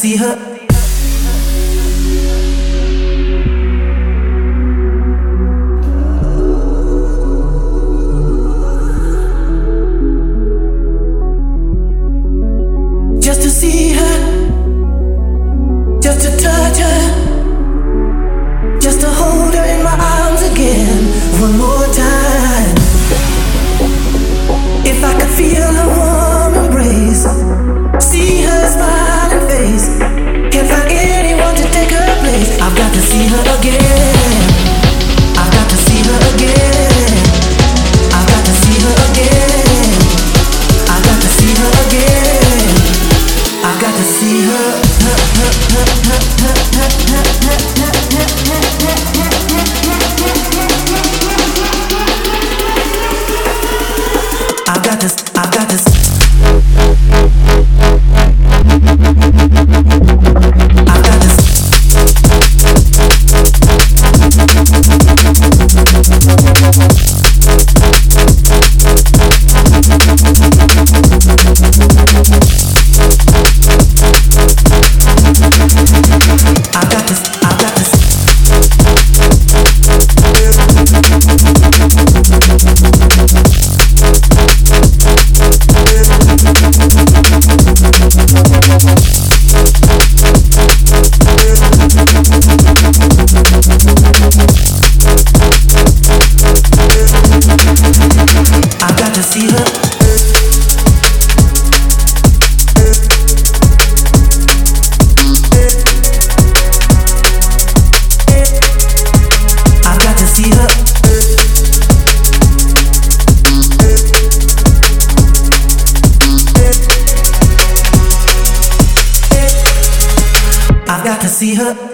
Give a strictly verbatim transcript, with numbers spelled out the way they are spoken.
see her. Just to see her, just to touch her, just to hold her in my arms again, one more time. If I could feel her warm embrace, see her smiling face, can't find anyone to take her place. I've got to see her again. I've got to see her again. I've got to see her again. I've got to see her again. I've got to see her. I've got to, I've got to. I've got to. I've got to, I've got to. I've got to see her. I've got to see her. I've got to see her.